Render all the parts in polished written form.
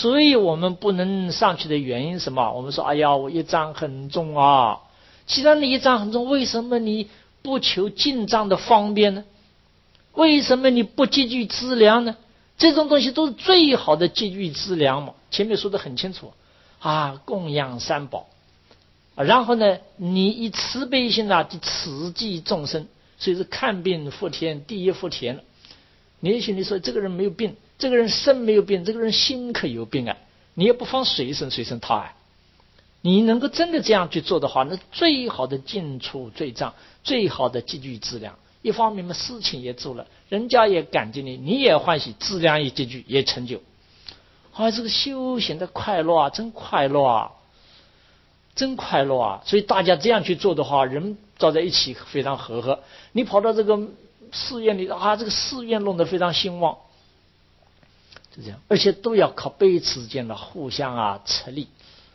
所以我们不能上去的原因是什么？我们说，哎呀，我业障很重啊。既然你业障很重，为什么你不求进藏的方便呢？为什么你不积聚资粮呢？这种东西都是最好的积聚资粮嘛。前面说的很清楚啊，供养三宝啊，然后呢，你以慈悲心啊，慈济众生，所以是看病福田，第一福田了。你心里说这个人没有病，这个人身没有病，这个人心可有病啊，你也不妨随身他啊。你能够真的这样去做的话，那最好的净除罪障，最好的积聚资粮。一方面嘛，事情也做了，人家也感激你，你也欢喜，资粮也积聚，也成就。这个修行的快乐啊，真快乐啊，真快乐啊！所以大家这样去做的话，人照在一起非常和合。你跑到这个寺院里啊，这个寺院弄得非常兴旺，就这样，而且都要靠彼此之间的互相吃力。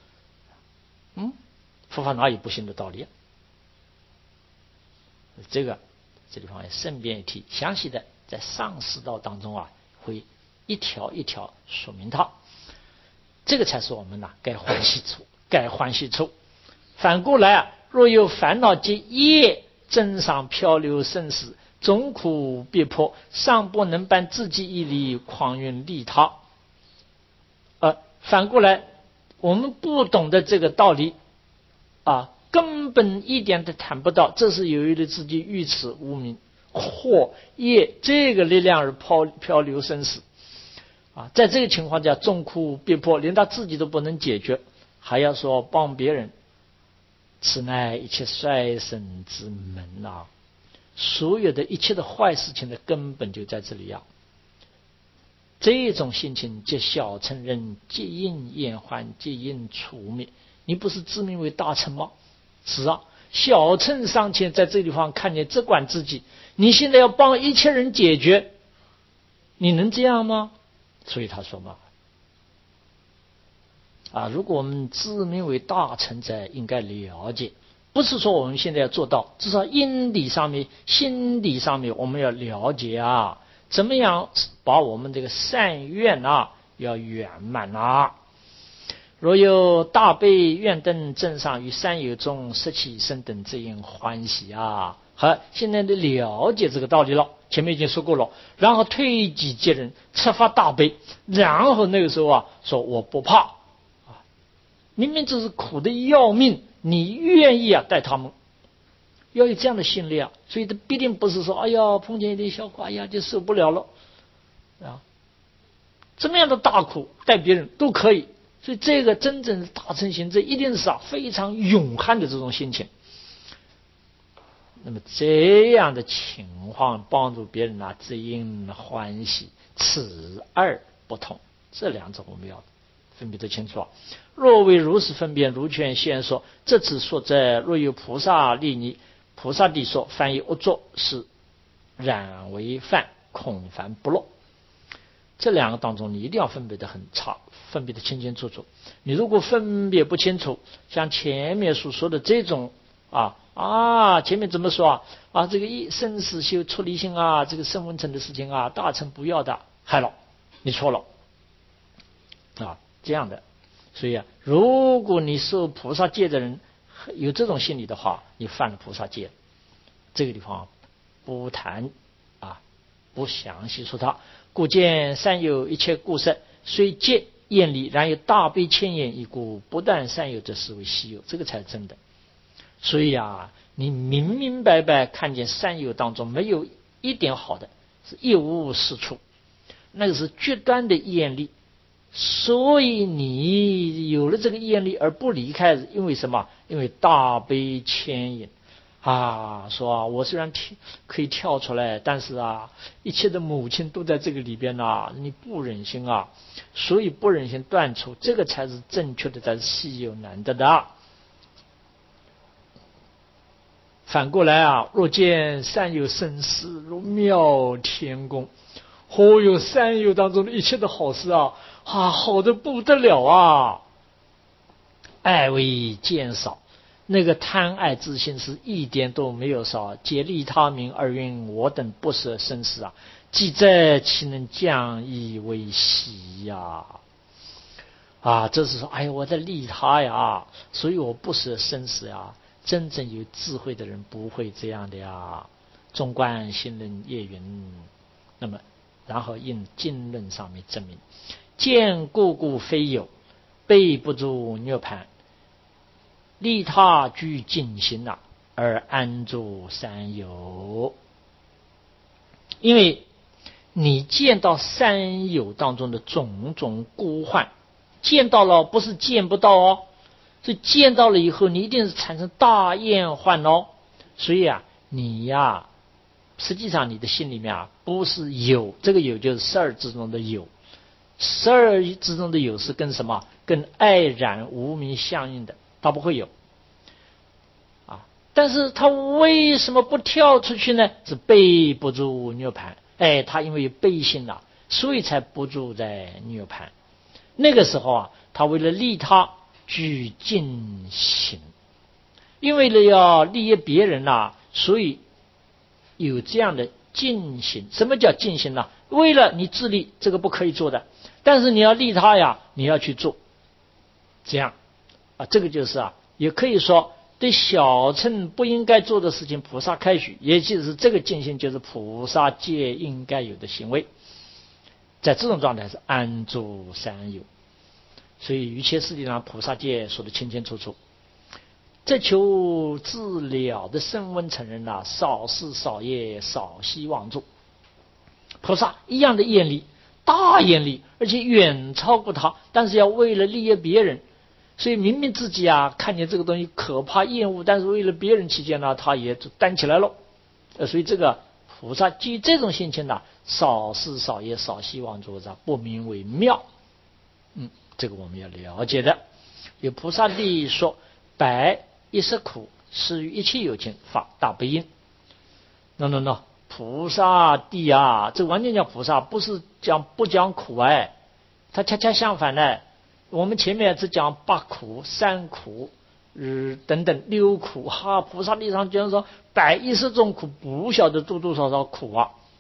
佛法哪有不行的道理啊？这个地方也顺便一提，详细的在上师道当中会一条一条说明它。这个才是我们该欢喜处。反过来若有烦恼及业增上漂流生死，总苦逼迫，尚不能办自己一力，况愿利他。反过来我们不懂得这个道理根本一点都谈不到，这是由于自己愚痴无明或业这个力量而漂流生死在这个情况下众苦逼迫，连他自己都不能解决，还要说帮别人，此乃一切衰生之门所有的一切的坏事情的根本就在这里这种心情皆小乘人，皆因厌患，皆因除灭。你不是自命为大乘吗？是小乘尚且在这地方看见只管自己，你现在要帮一切人解决，你能这样吗？所以他说嘛如果我们自命为大乘者，应该了解，不是说我们现在要做到，至少因理上面心理上面我们要了解怎么样把我们这个善愿要圆满若有大悲愿等正上，于三有中摄起生等，这应欢喜好，现在了解这个道理了，前面已经说过了，然后推己及人，策发大悲，然后那个时候说我不怕明明这是苦的要命，你愿意带他们，要有这样的心力所以这必定不是说哎呀碰见一点小苦就受不了了怎么样的大苦带别人都可以。所以这个真正的大乘行，这一定是非常勇悍的这种心情。那么这样的情况帮助别人只因欢喜，此二不同，这两种我们要分别得清楚若为如是分别，如劝先说，这次说者若有菩萨利益，菩萨地说，翻译恶作是染为犯，恐犯不落。这两个当中你一定要分别得很差，分别得清清楚楚。你如果分别不清楚，像前面所说的这种前面怎么说这个一生死修出离心这个声闻乘的事情大乘不要的，害了你错了这样的。所以如果你受菩萨戒的人有这种心理的话，你犯了菩萨戒，这个地方不谈不详细说它。故见善有一切故事，虽戒厌离，然有大悲千言一故，不但善有，则是为稀有，这个才是真的。所以你明明白白看见善有当中没有一点好的，是一无是处，那个是绝端的厌离。所以你有了这个厌离而不离开，因为什么？因为大悲牵引说我虽然可以跳出来，但是一切的母亲都在这个里边你不忍心所以不忍心断除，这个才是正确的，才是稀有难得的反过来若见善有生事，如妙天宫，有善有当中的一切的好事好的不得了爱为减少，那个贪爱之心是一点都没有少，皆利他名而云我等不舍生死既在，岂能降以为喜这是说，哎呀，我在利他呀，所以我不舍生死呀。真正有智慧的人不会这样的呀。纵观心论叶云，那么然后应经论上面证明，见故故非有，备不住涅盘，利他居尽心而安住三有。因为你见到三有当中的种种孤患，见到了不是见不到哦，所以见到了以后，你一定是产生大厌患哦。所以你实际上你的心里面不是有，这个有就是十二之中的有，十二之中的有是跟什么？跟爱染无明相应的，它不会有但是他为什么不跳出去呢？是背不住涅盘。他因为有背心所以才不住在涅盘。那个时候他为了利他具尽行，因为了要利益别人所以有这样的尽行。什么叫尽行呢？为了你自利，这个不可以做的，但是你要利他你要去做。这样这个就是也可以说对小乘不应该做的事情，菩萨开许，也就是这个尽行就是菩萨戒应该有的行为。在这种状态是安住三有。所以一切世界上菩萨戒说得清清楚楚。这求自了的声闻乘人少事少业少希望住。菩萨一样的愿力，大愿力，而且远超过他，但是要为了利益别人。所以明明自己看见这个东西可怕厌恶，但是为了别人起见他也担起来了。所以这个菩萨基于这种心情少事少业少希望住不名为妙。这个我们要了解的。有菩萨地说，白一时苦，施于一切有情，法大悲因。no，菩萨地这完全叫菩萨，不是不讲苦它恰恰相反呢。我们前面只讲8苦、3苦等等6苦菩萨地上讲说110种苦，不晓得多多少少苦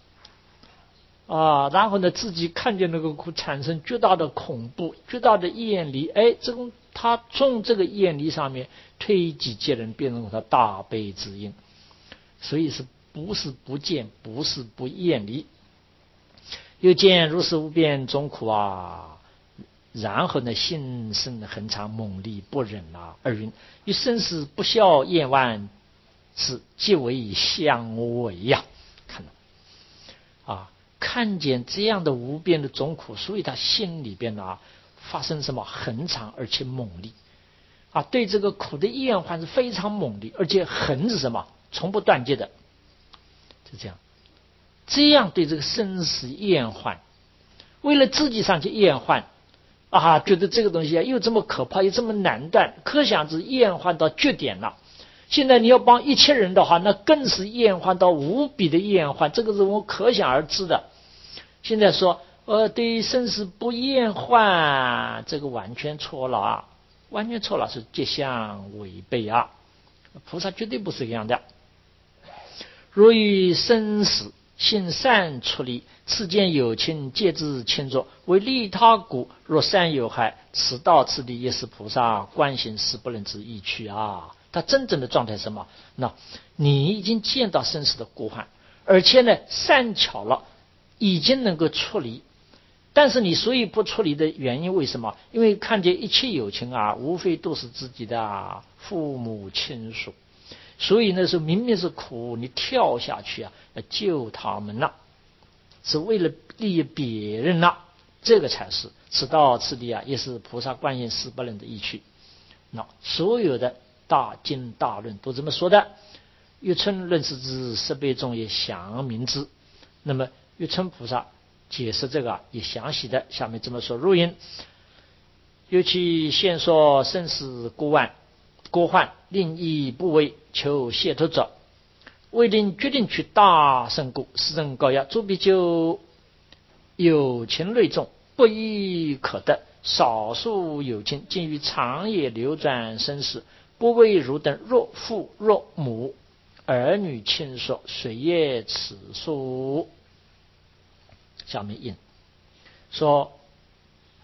然后呢，自己看见那个苦，产生巨大的恐怖、巨大的厌离。他从这个厌离上面推己及人，变成他大悲之因。所以不是不见，不是不厌离。又见如是无边众苦然后呢，心生恒常猛力不忍二云，于生死不消厌万，是即为相违看到看见这样的无边的种苦，所以他心里边发生什么恒常而且猛力对这个苦的厌患是非常猛烈，而且恒是什么？从不断绝的。就这样对这个生死厌患，为了自己上去厌患觉得这个东西又这么可怕，又这么难断，可想是厌患到绝点了。现在你要帮一切人的话，那更是厌患到无比的厌患，这个是我可想而知的。现在说对生死不厌患，这个完全错了完全错了，是结相违背菩萨绝对不是这样的。若于生死行善出离，此见有情皆知轻浊，为利他故，若善有害，此道此地也是菩萨观行时不能之意趣他真正的状态是什么？那你已经见到生死的孤患，而且呢善巧了，已经能够处理。但是你所以不处理的原因为什么？因为看见一切有情无非都是自己的父母亲属，所以那时候明明是苦，你跳下去要救他们是为了利益别人这个才是此道此地也是菩萨观行时不能的意趣。所有的大经大论都这么说的。欲称论师之十倍众也详明之。那么欲称菩萨解释这个也详细的，下面这么说：如因尤其现说生死孤患，令亦不为求解脱者，为令决定取大圣故，世人告曰：诸比丘有情类众，不亦可得。少数有情尽于长夜流转生死，不为汝等若父若母儿女亲属，谁业此数？下面引说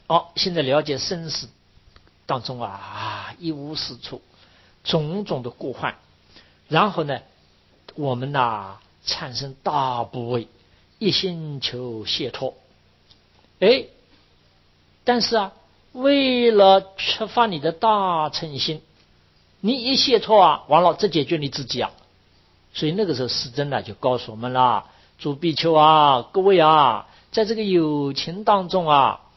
现在了解生死当中一无是处，种种的过患，然后呢，我们产生大怖畏，一心求解脱。但是为了触发你的大乘心，你一解脱完了，这解决你自己所以那个时候世尊就告诉我们了，诸比丘各位在这个有情当中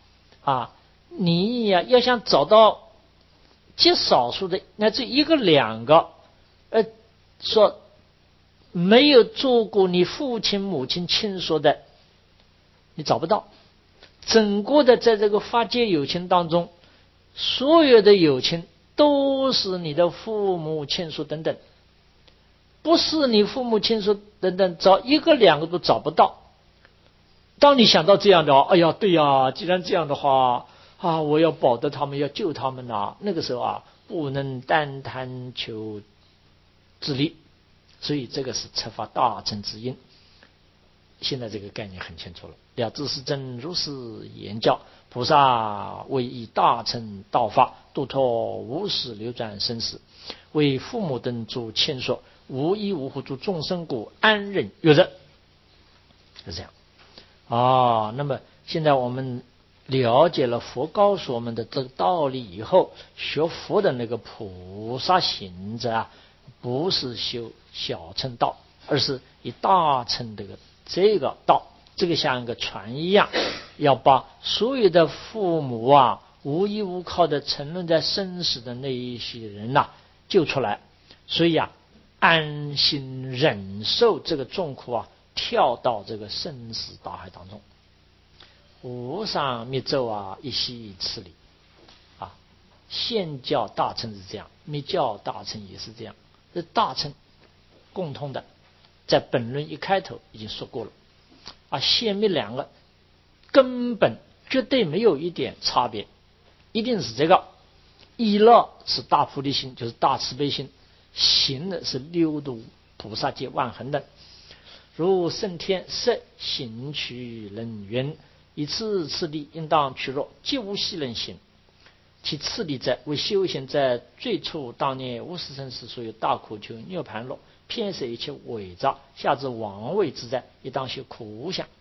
你要想找到极少数的乃至一个两个说没有做过你父亲母亲亲属的，你找不到。整个的在这个法界有情当中，所有的有情都是你的父母亲属等等，不是你父母亲属等等，找一个两个都找不到。当你想到这样的对既然这样的话我要保得他们，要救他们那个时候不能单贪求自利，所以这个是触发大乘之因。现在这个概念很清楚了。了知世尊如是言教，菩萨为以大乘道法度脱无始流转生死，为父母等诸亲属无依无护诸众生故，安忍悦乐。是这样那么现在我们了解了佛告诉我们的这个道理以后，学佛的那个菩萨行者不是修小乘道，而是以大乘这个道，这个像一个船一样，要把所有的父母无依无靠的沉沦在生死的那一些人救出来。所以安心忍受这个重苦跳到这个生死大海当中，无上密咒一悉此理现教大乘是这样，密教大乘也是这样，这大乘共通的，在本论一开头已经说过了现密两个根本绝对没有一点差别，一定是这个。意乐是大菩提心，就是大慈悲心，行的是六度菩萨界万恒的，如圣天色行取人缘，以此次第应当取若，皆无细人行。其次第在为修行在最初当年无始生死所有大苦求涅盘乐，偏舍一切伪杂，下至王位之在，也当修苦想。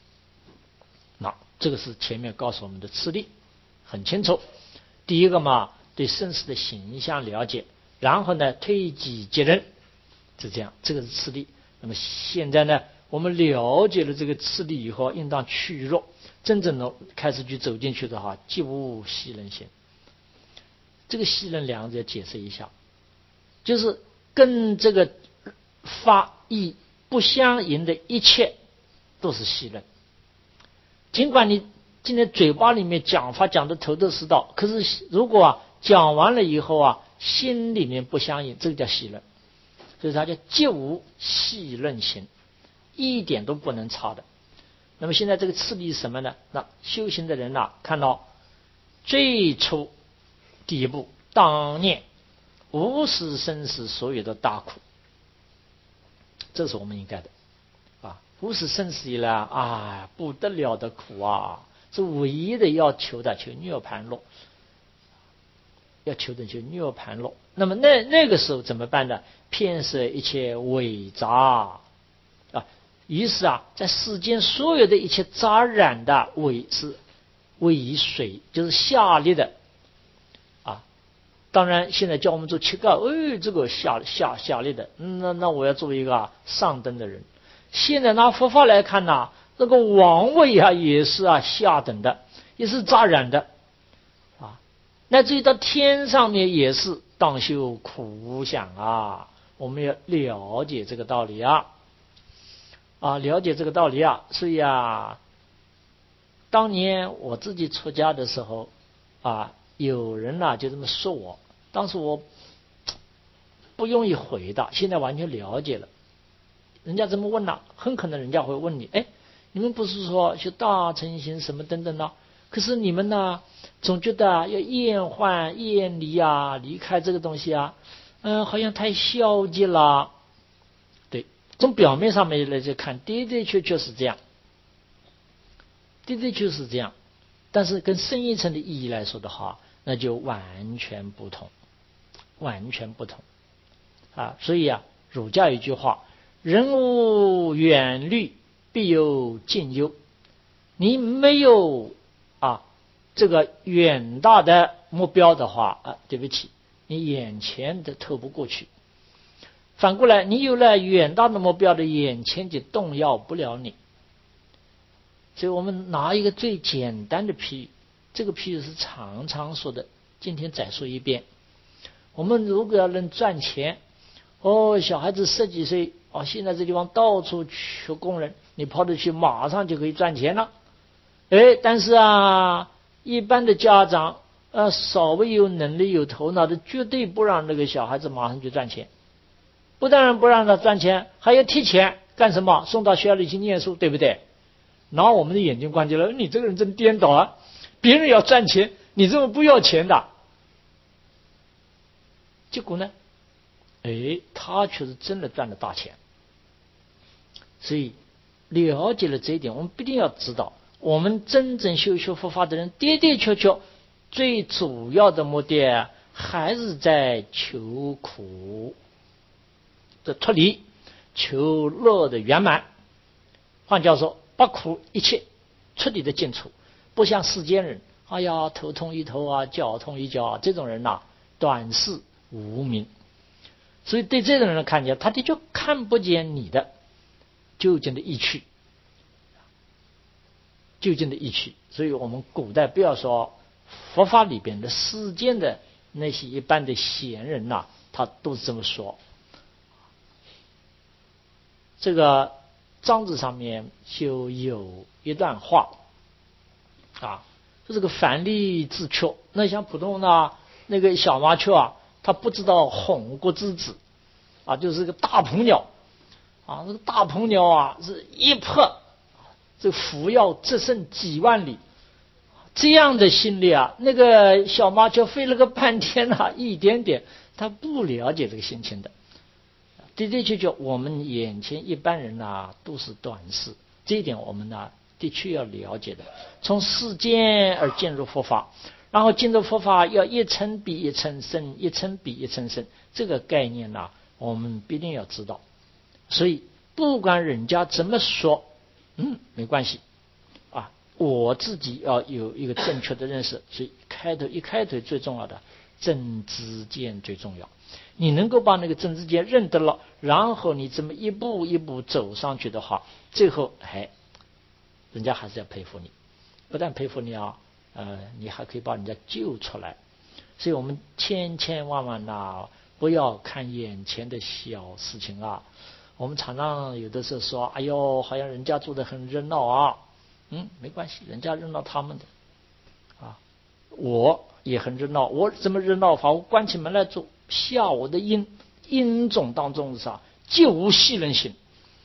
这个是前面告诉我们的次第很清楚。第一个对生死的形象了解，然后呢推己及人，是这样，这个是次第。那么现在呢，我们了解了这个次第以后，应当去弱，真正的开始去走进去的话，即无细人行。这个细人两者解释一下，就是跟这个法义不相应的一切都是细人。尽管你今天嘴巴里面讲法讲的头头是道，可是如果讲完了以后心里面不相应，这个叫细人。所以它叫皆无细人行，一点都不能差的。那么现在这个次第是什么呢？那修行的人看到最初第一步，当念无始生死所有的大苦，这是我们应该的无始生死以来不得了的苦是唯一的要求的，求涅盘乐，要求的就涅盘乐。那么那个时候怎么办呢？偏舍一切伪杂于是在世间所有的一切杂染的伪是伪以水，就是下列的当然现在教我们做七个这个下列的那我要做一个上等的人。现在拿佛法来看这个王位也是下等的，也是杂染的乃至于到天上面也是当修苦想我们要了解这个道理了解这个道理所以当年我自己出家的时候有人就这么说我，当时我不容易回答，现在完全了解了。人家这么问很可能人家会问你，你们不是说修大乘行什么等等可是你们总觉得要厌患厌离离开这个东西好像太消极了。对，从表面上面来看，的确是这样，的确是这样但是跟深一层的意义来说的话，那就完全不同，完全不同啊！所以啊，儒家有一句话：人无远虑，必有近忧。你没有这个远大的目标的话对不起，你眼前的透不过去。反过来，你有了远大的目标的眼前就动摇不了你。所以我们拿一个最简单的譬喻，这个譬喻是常常说的，今天再说一遍。我们如果要能赚钱，小孩子10几岁，现在这地方到处缺工人，你跑得去马上就可以赚钱了。但是一般的家长稍微有能力有头脑的，绝对不让那个小孩子马上就赚钱，不但不让他赚钱，还要提钱干什么？送到学校里去念书，对不对？然后我们的眼睛关起来，你这个人真颠倒啊！别人要赚钱，你这么不要钱的。结果呢，他却是真的赚了大钱。所以了解了这一点，我们必定要知道，我们真正修学佛法的人，的的确确最主要的目的还是在求苦的脱离，求乐的圆满。换句话说，把苦一切彻底的尽除。不像世间人，头痛一头脚痛一脚，这种人短视无明。所以对这种人看见，他的确看不见你的究竟的意趣，究竟的意趣。所以我们古代不要说佛法里边的世间的那些一般的贤人他都是这么说。这个章子上面就有一段话就这个凡力自缺。那像普通那个小麻雀它不知道哄过之子就是个大鹏鸟这个大鹏鸟是一扑，这扶摇直升几万里，这样的心力那个小麻雀飞了个半天一点点，他不了解这个心情的。的的确确，我们眼前一般人都是短视，这一点我们的确要了解的。从世间而进入佛法，然后进入佛法要一层比一层深，一层比一层深，这个概念我们必定要知道。所以不管人家怎么说没关系我自己要有一个正确的认识。所以一开头最重要的正知见最重要。你能够把那个正知见认得了，然后你这么一步一步走上去的话，最后人家还是要佩服你。不但佩服你你还可以把人家救出来。所以我们千千万万不要看眼前的小事情我们常常有的时候说，哎呦，好像人家做得很热闹没关系，人家热闹他们的我也很热闹。我怎么热闹法？我关起门来做，下我的因种当中是啥？皆无戏人行，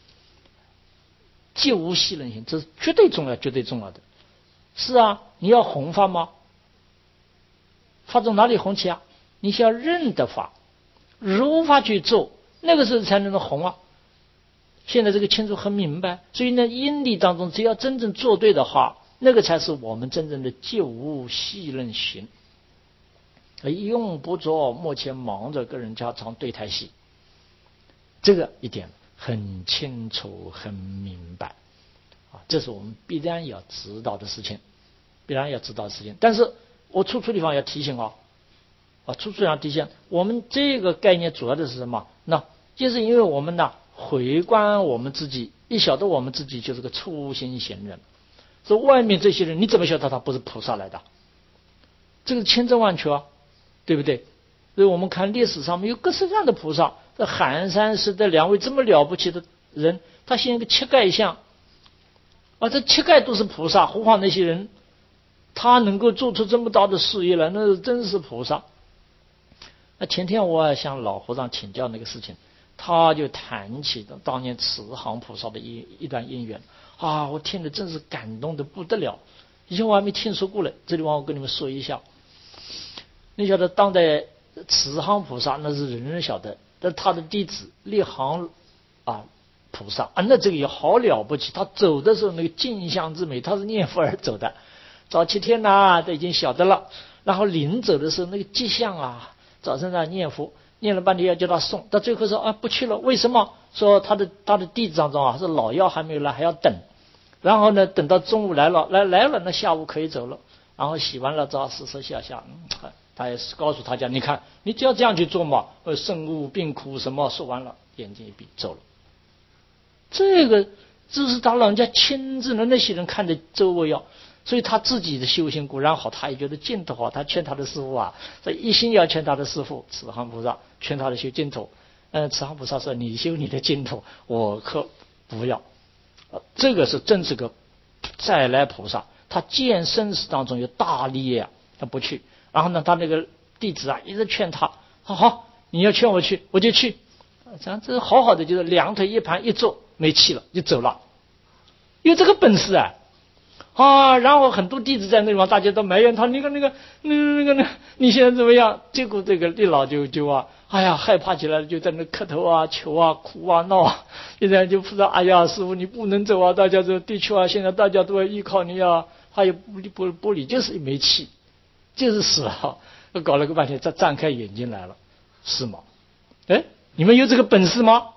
皆无戏人行，这是绝对重要，绝对重要的。是你要弘法吗？法从哪里弘起你需要认得法，如法去做，那个时候才能弘现在这个清楚很明白。所以呢，因力当中只要真正做对的话，那个才是我们真正的皆无戏人行。用不着目前忙着跟人家唱对台戏，这个一点很清楚很明白这是我们必然要知道的事情，必然要知道的事情。但是我处地方要提醒处地方提醒我们，这个概念主要的是什么？那就是因为我们回观我们自己，一晓得我们自己就是个初心贤人，所以外面这些人你怎么晓得他不是菩萨来的？这个千真万确对不对？所以我们看历史上面有各式各样的菩萨，这寒山寺的2位这么了不起的人，他现一个乞丐像这乞丐都是菩萨，何况那些人他能够做出这么大的事业来，那真是菩萨。前天我向老和尚请教那个事情，他就谈起当年慈航菩萨的一段因缘我听得真是感动的不得了，以前我还没听说过了，这地方我跟你们说一下。你晓得当代慈航菩萨那是人人晓得，但他的弟子立航菩萨那这个也好了不起，他走的时候那个镜像之美，他是念佛而走的， 早7天呐，都已经晓得了。然后临走的时候，那个迹象啊，早上啊念佛，念了半天要叫他送，到最后说啊不去了，为什么？说他的弟子当中啊，是老幺还没有来，还要等。然后呢，等到中午来了，来了，那下午可以走了。然后洗完了澡，实实下下，他也是告诉大家，你看，你只要这样去做嘛，生物病苦什么，说完了，眼睛一闭走了。这是他老人家亲自的那些人看的周围啊，所以他自己的修行固然好，他也觉得净土好，他劝他的师父啊，所以一心要劝他的师父慈航菩萨，劝他的修净土。慈航菩萨说：“你修你的净土，我可不要。”这个是正是个再来菩萨，他见生死当中有大利啊，他不去。然后呢，他那个弟子啊一直劝他，好，你要劝我去，我就去。这样这好好的，就是两腿一盘一坐，没气了就走了，有这个本事然后很多弟子在那地方，大家都埋怨他，那个，你现在怎么样？结果这个李老就害怕起来了，就在那磕头啊、求啊、哭啊、闹啊。现在就不知道，师父你不能走啊！大家说的确现在大家都要依靠你啊，他也不理，就是没气，就是死了。搞了个半天，张开眼睛来了，是吗？你们有这个本事吗？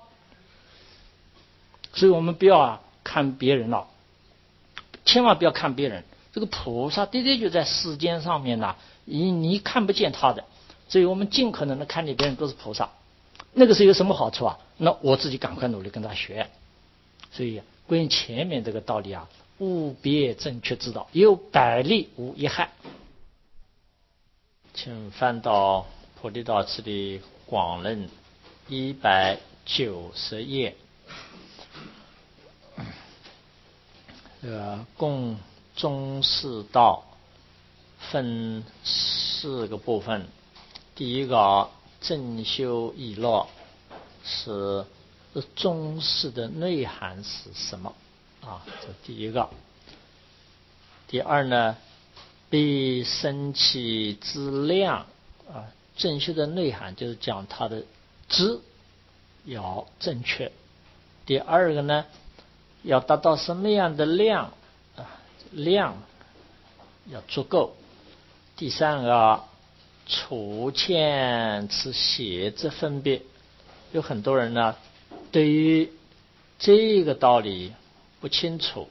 所以我们不要看别人了。千万不要看别人，这个菩萨的确就在世间上面呢，你看不见他的，所以我们尽可能的看见别人都是菩萨，那个是有什么好处啊？那我自己赶快努力跟他学。所以关于前面这个道理务必正确知道，有百利无一害。请翻到菩提道次第广论190页。共中四道分4个部分。第一个正修易乐，是中式的内涵是什么这第一个。第二呢，必生起之量正修的内涵就是讲它的知要正确。第二个呢，要达到什么样的量量要足够。第三个，除欠之邪之分别。有很多人呢，对于这个道理不清楚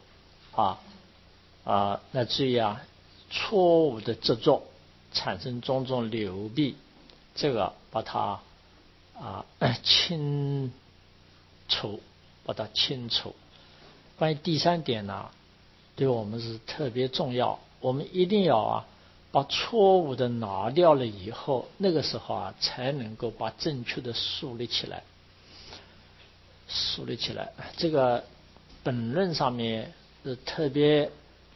乃至于错误的执着，产生种种流弊，这个把它清除，把它清除。关于第三点呢，对我们是特别重要，我们一定要把错误的拿掉了以后，那个时候才能够把正确的树立起来。这个本论上面是特别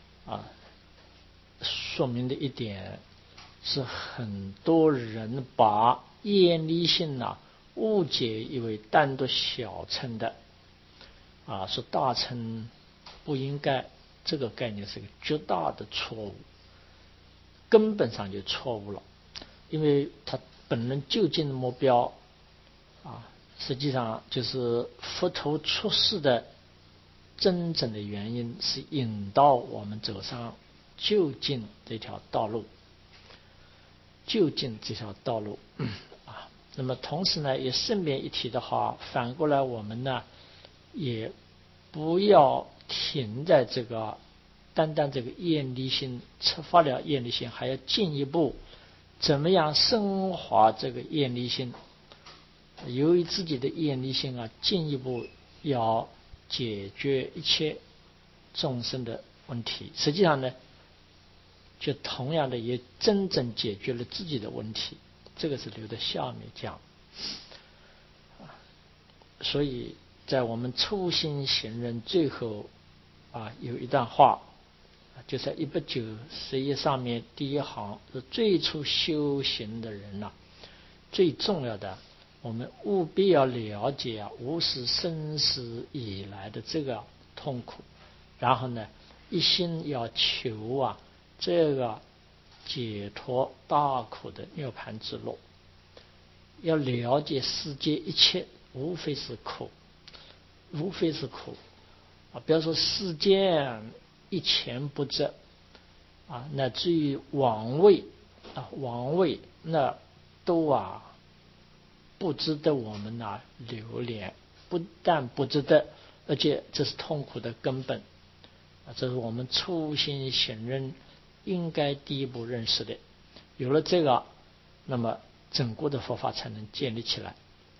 说明的一点，是很多人把厌离性误解以为单独小乘的是大乘不应该，这个概念是个绝大的错误，根本上就错误了。因为他本人究竟的目标实际上就是佛陀出世的真正的原因，是引导我们走上究竟这条道路。那么同时呢，也顺便一提的话，反过来我们呢，也不要停在这个单单这个厌离心，触发了厌离心，还要进一步怎么样升华这个厌离心。由于自己的厌离心进一步要解决一切众生的问题，实际上呢，就同样的也真正解决了自己的问题。这个是留在下面讲。所以在我们初心行人最后有一段话，就在190上面第一行，是最初修行的人最重要的，我们务必要了解无始生死以来的这个痛苦，然后呢，一心要求这个解脱大苦的涅槃之路。要了解世界一切无非是苦，不要说世间一钱不值， 乃至于王位那都不值得我们留恋，不但不值得，而且这是痛苦的根本这是我们初心行人应该第一步认识的。有了这个，那么整个的佛法才能建立起来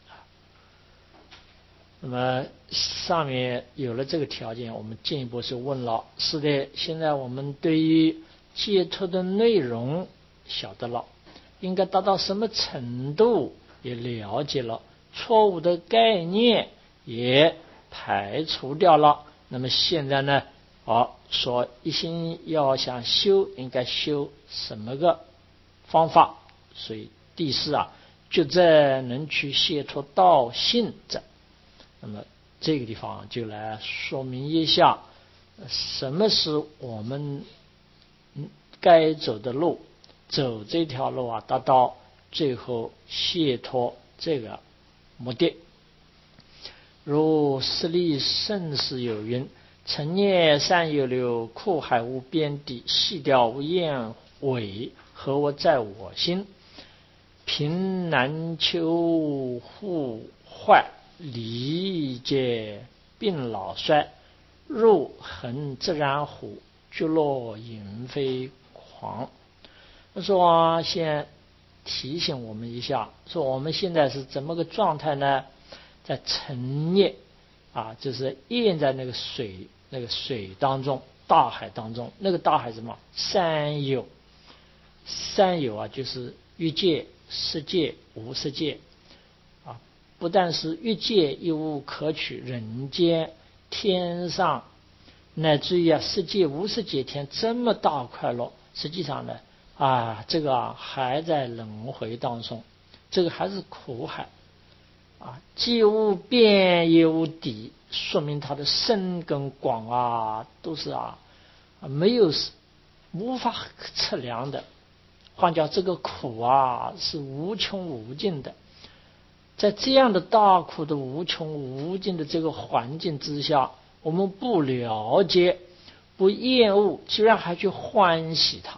那么上面有了这个条件，我们进一步是问了，是的，现在我们对于解脱的内容晓得了，应该达到什么程度也了解了，错误的概念也排除掉了。那么现在呢，说一心要想修，应该修什么个方法？所以第四就在能去解脱道性者。那么这个地方就来说明一下，什么是我们该走的路，走这条路达到最后解脱这个目的。如释利圣师有云：成业善有流，苦海无边地，细钓无厌尾，何我在我心？贫难求互坏，离皆病老衰，入恒自然虎，居落隐非狂。说先提醒我们一下，说我们现在是怎么个状态呢？在沉溺就是淹在那个水当中，大海当中。那个大海是什么？三有就是欲界、色界、无色界不但是欲界一无可取，人间、天上，乃至于色界、无色界天这么大快乐，实际上呢这个还在轮回当中，这个还是苦海既无边也无底，说明它的深跟广都是没有无法测量的。换叫这个苦是无穷无尽的。在这样的大苦的无穷无尽的这个环境之下，我们不了解、不厌恶，居然还去欢喜它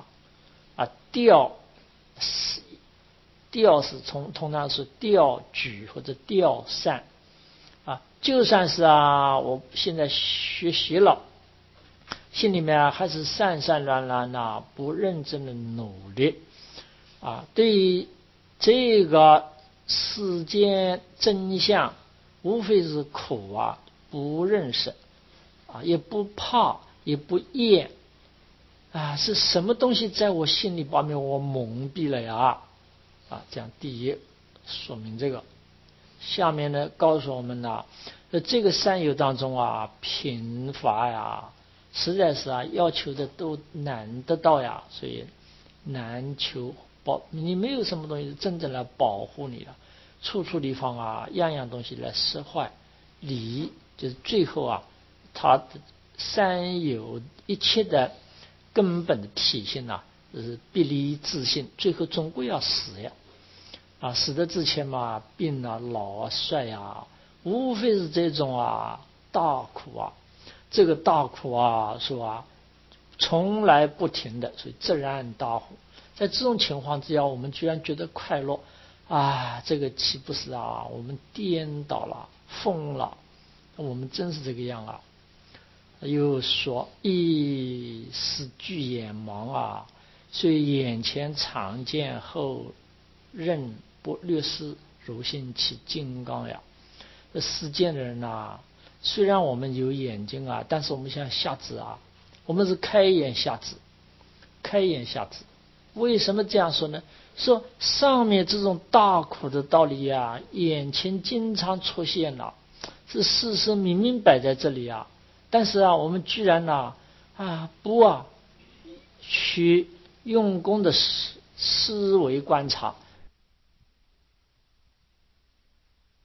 调是通常是调举或者调善就算是我现在学习了，心里面还是散散乱乱不认真的努力对于这个世间真相，无非是苦不认识也不怕，也不厌是什么东西在我心里把我蒙蔽了这样第一说明这个。下面呢告诉我们这个三有当中贫乏实在是要求的都难得到所以难求你没有什么东西真正来保护你的，处处地方样样东西来失坏。理就是最后它三有一切的根本的体现就是必离自性，最后终归要死死的之前病老衰无非是这种大苦这个大苦是从来不停的，所以自然大苦。在这种情况之下，我们居然觉得快乐这个岂不是我们颠倒了、疯了？我们真是这个样又说一是具眼盲所以眼前常见，后认不略视，如现其金刚呀。这世间的人虽然我们有眼睛但是我们像瞎子我们是开眼瞎子。为什么这样说呢？说上面这种大苦的道理眼前经常出现是事实明明摆在这里但是我们居然不去用功的思维观察，